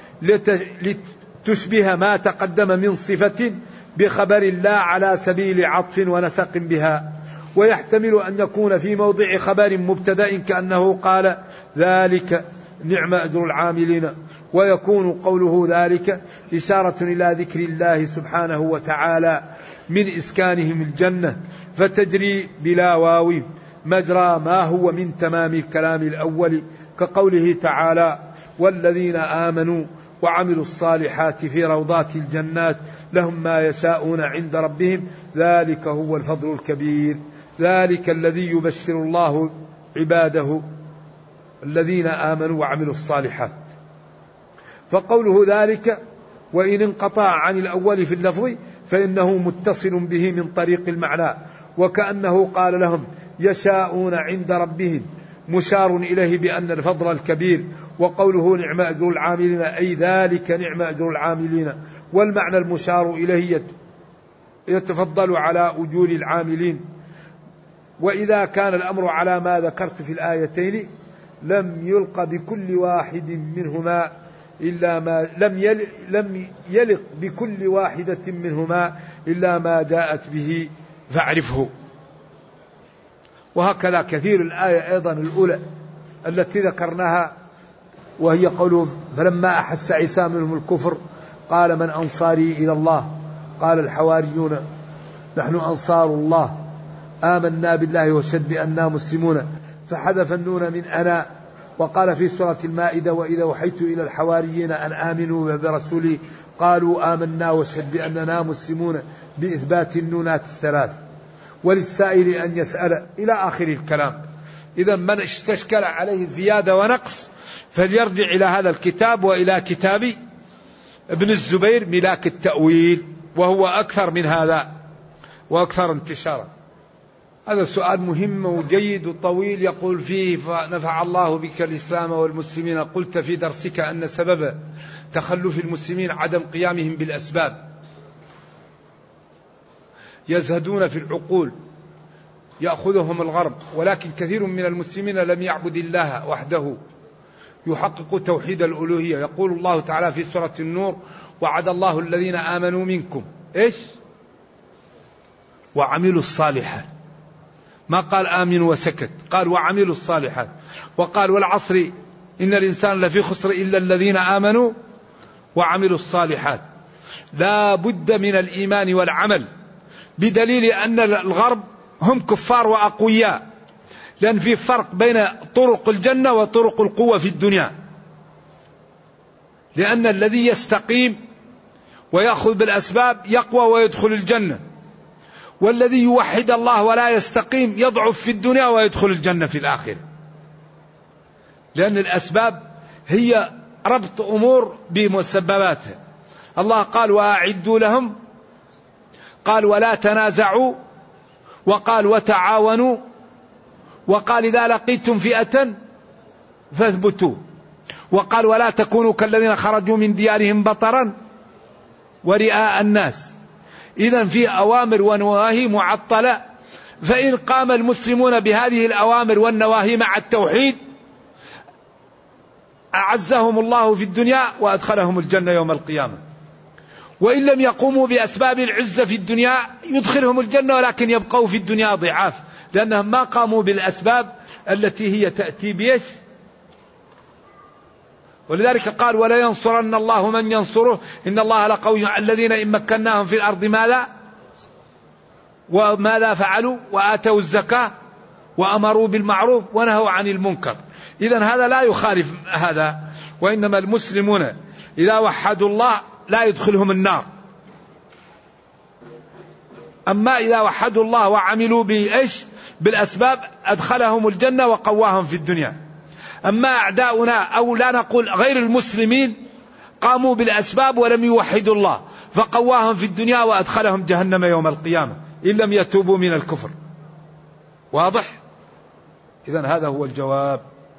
لتشبه ما تقدم من صفة بخبر الله على سبيل عطف ونسق بها. ويحتمل أن يكون في موضع خبر مبتدأ كأنه قال ذلك نعم أجر العاملين، ويكون قوله ذلك إشارة إلى ذكر الله سبحانه وتعالى من إسكانهم الجنة، فتجري بلا واو مجرى ما هو من تمام الكلام الأول، كقوله تعالى والذين آمنوا وعملوا الصالحات في روضات الجنات لهم ما يشاءون عند ربهم ذلك هو الفضل الكبير. ذلك الذي يبشر الله عباده الذين آمنوا وعملوا الصالحات. فقوله ذلك وإن انقطع عن الأول في اللفظ فإنه متصل به من طريق المعنى، وكأنه قال لهم يشاءون عند ربهم، مشار إليه بأن الفضل الكبير. وقوله نعم أجر العاملين أي ذلك نعم أجر العاملين، والمعنى المشار إليه يتفضل على أجور العاملين. وإذا كان الأمر على ما ذكرت في الآيتين لم يلق بكل واحد منهما إلا ما لم يلق بكل واحدة منهما إلا ما جاءت به فاعرفه. وهكذا كثير الآية أيضا الأولى التي ذكرناها، وهي قوله فلما أحس عيسى منهم الكفر قال من أنصاري إلى الله قال الحواريون نحن أنصار الله آمنا بالله واشهد بأننا مسلمون، فحذف النون من أنا. وقال في سورة المائدة وإذا وحيت إلى الحواريين أن آمنوا برسولي قالوا آمنا واشهد بأننا مسلمون، بإثبات النونات الثلاث. وللسائل أن يسأل إلى آخر الكلام. إذا من استشكل عليه زيادة ونقص فليرجع إلى هذا الكتاب وإلى كتاب ابن الزبير ملاك التأويل، وهو أكثر من هذا وأكثر انتشارا. هذا سؤال مهم وجيد وطويل يقول فيه فنفع الله بك الإسلام والمسلمين. قلت في درسك أن سبب تخلف المسلمين عدم قيامهم بالأسباب، يزهدون في العقول يأخذهم الغرب، ولكن كثير من المسلمين لم يعبد الله وحده يحقق توحيد الألوهية. يقول الله تعالى في سورة النور وعد الله الذين آمنوا منكم إيش وعملوا الصالحات، ما قال آمنوا وسكت، قال وعملوا الصالحات. وقال والعصر إن الإنسان لفي خسر إلا الذين آمنوا وعملوا الصالحات. لا بد من الإيمان والعمل، بدليل أن الغرب هم كفار وأقوياء، لأن في فرق بين طرق الجنة وطرق القوة في الدنيا. لأن الذي يستقيم ويأخذ بالأسباب يقوى ويدخل الجنة، والذي يوحد الله ولا يستقيم يضعف في الدنيا ويدخل الجنة في الآخرة. لأن الأسباب هي ربط أمور بمسبباتها. الله قال وأعدوا لهم، قال ولا تنازعوا، وقال وتعاونوا وقال إذا لقيتم فئة فاثبتوا، وقال ولا تكونوا كالذين خرجوا من ديارهم بطرا ورئاء الناس. إذن في أوامر ونواهي معطلة، فإن قام المسلمون بهذه الأوامر والنواهي مع التوحيد أعزهم الله في الدنيا وأدخلهم الجنة يوم القيامة. وإن لم يقوموا بأسباب العزة في الدنيا يدخلهم الجنة، ولكن يبقوا في الدنيا ضعاف، لأنهم ما قاموا بالأسباب التي هي تأتي بيش. ولذلك قال ولا ينصرن الله من ينصره إن الله لقوي. الذين إن مكناهم في الأرض ماذا فعلوا وآتوا الزكاة وأمروا بالمعروف ونهوا عن المنكر. إذن هذا لا يخالف هذا. وإنما المسلمون إذا وحدوا الله لا يدخلهم النار. أما إذا وحدوا الله وعملوا بالأسباب أدخلهم الجنة وقواهم في الدنيا. أما أعداؤنا أو لا نقول غير المسلمين قاموا بالأسباب ولم يوحدوا الله فقواهم في الدنيا وأدخلهم جهنم يوم القيامة إن لم يتوبوا من الكفر. واضح؟ إذن هذا هو الجواب.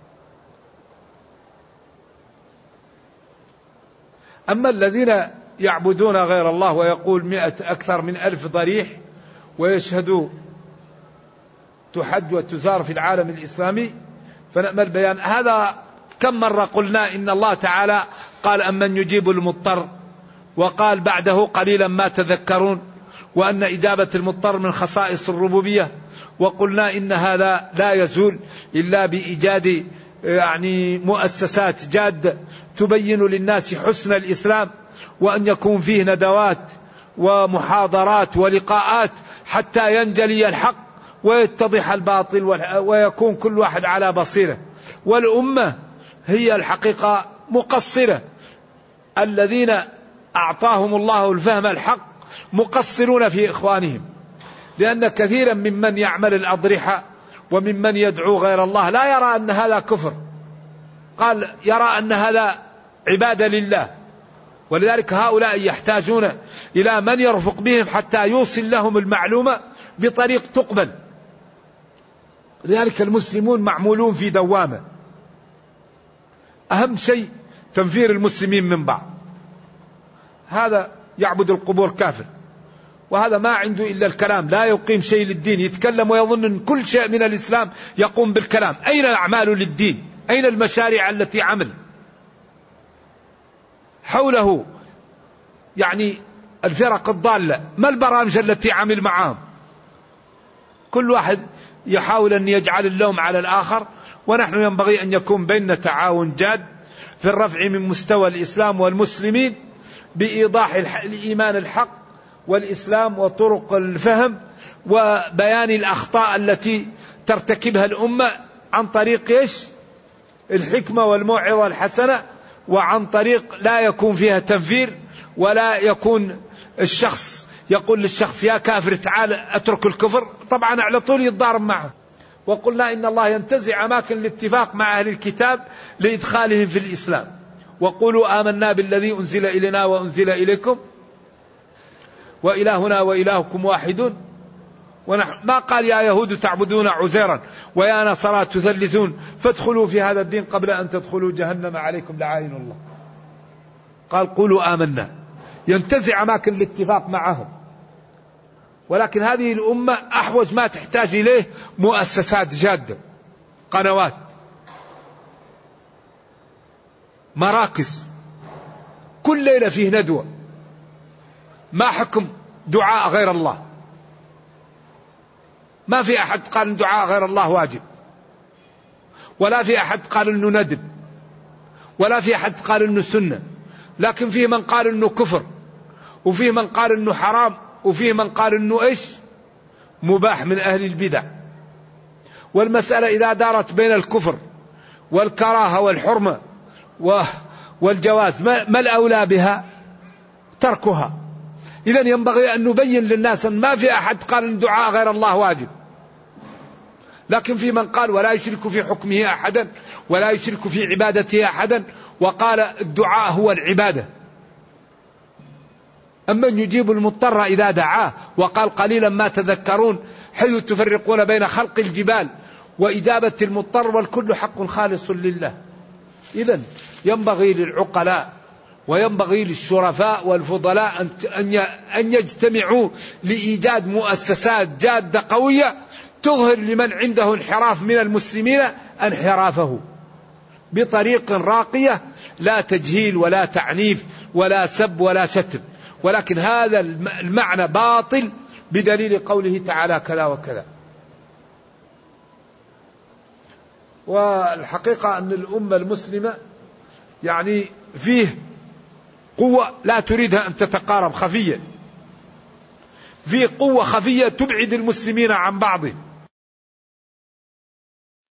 أما الذين يعبدون غير الله ويقول 100 أكثر من 1000 ضريح ويشهدوا تحج وتزار في العالم الإسلامي فنأمل بيان هذا. كم مرة قلنا إن الله تعالى قال أمن يجيب المضطر، وقال بعده قليلا ما تذكرون، وأن إجابة المضطر من خصائص الربوبية. وقلنا إن هذا لا يزول إلا بإيجاد مؤسسات جادة تبين للناس حسن الإسلام، وأن يكون فيه ندوات ومحاضرات ولقاءات حتى ينجلي الحق ويتضح الباطل ويكون كل واحد على بصيرة. والأمة هي الحقيقة مقصرة، الذين أعطاهم الله الفهم الحق مقصرون في إخوانهم، لأن كثيرا ممن يعمل الأضرحة وممن يدعو غير الله لا يرى أن هذا كفر، قال يرى أن هذا عبادة لله. ولذلك هؤلاء يحتاجون إلى من يرفق بهم حتى يوصل لهم المعلومة بطريق تقبل. لذلك المسلمون معمولون في دوامة. أهم شيء تنفير المسلمين من بعض. هذا يعبد القبور كافر، وهذا ما عنده إلا الكلام، لا يقيم شيء للدين، يتكلم ويظن أن كل شيء من الإسلام يقوم بالكلام. أين الأعمال للدين؟ أين المشاريع التي عمل حوله الفرق الضالة؟ ما البرامج التي عمل معهم؟ كل واحد يحاول أن يجعل اللوم على الآخر، ونحن ينبغي أن يكون بيننا تعاون جاد في الرفع من مستوى الإسلام والمسلمين بإيضاح الإيمان الحق والإسلام وطرق الفهم وبيان الأخطاء التي ترتكبها الأمة عن طريق الحكمة والموعظة الحسنة، وعن طريق لا يكون فيها تنفير، ولا يكون الشخص يقول للشخص يا كافر تعال اترك الكفر، طبعا على طول يتضارب معه. وقلنا إن الله ينتزع أماكن الاتفاق مع أهل الكتاب لإدخالهم في الإسلام. وقولوا آمنا بالذي أنزل إلينا وأنزل إليكم وإلهنا وإلهكم واحد. ونحن ما قال يا يهود تعبدون عزيرا ويا نصارى تثلثون فادخلوا في هذا الدين قبل أن تدخلوا جهنم عليكم لعائن الله. قال قولوا آمنا، ينتزع أماكن الاتفاق معهم. ولكن هذه الأمة أحوج ما تحتاج إليه مؤسسات جادة، قنوات، مراكز، كل ليلة فيه ندوة. ما حكم دعاء غير الله؟ ما في أحد قال أن دعاء غير الله واجب، ولا في أحد قال أنه ندب، ولا في أحد قال أنه سنة. لكن فيه من قال أنه كفر، وفيه من قال أنه حرام، وفيه من قال أنه مباح من أهل البدع. والمسألة إذا دارت بين الكفر والكراهة والحرمة والجواز ما الأولى بها؟ تركها. إذن ينبغي أن نبين للناس أن ما في أحد قال أن دعاء غير الله واجب، لكن في من قال ولا يشرك في حكمه أحدا ولا يشرك في عبادته أحدا، وقال الدعاء هو العبادة. أما يجيب المضطر إذا دعاه، وقال قليلا ما تذكرون، حيث تفرقون بين خلق الجبال وإجابة المضطر، والكل حق خالص لله. إذن ينبغي للعقلاء وينبغي للشرفاء والفضلاء أن يجتمعوا لإيجاد مؤسسات جادة قوية تظهر لمن عنده انحراف من المسلمين انحرافه بطريق راقية، لا تجهيل ولا تعنيف ولا سب ولا شتم، ولكن هذا المعنى باطل بدليل قوله تعالى كذا وكذا. والحقيقة أن الأمة المسلمة يعني فيه قوة لا تريدها أن تتقارب خفية، فيه قوة خفية تبعد المسلمين عن بعضهم،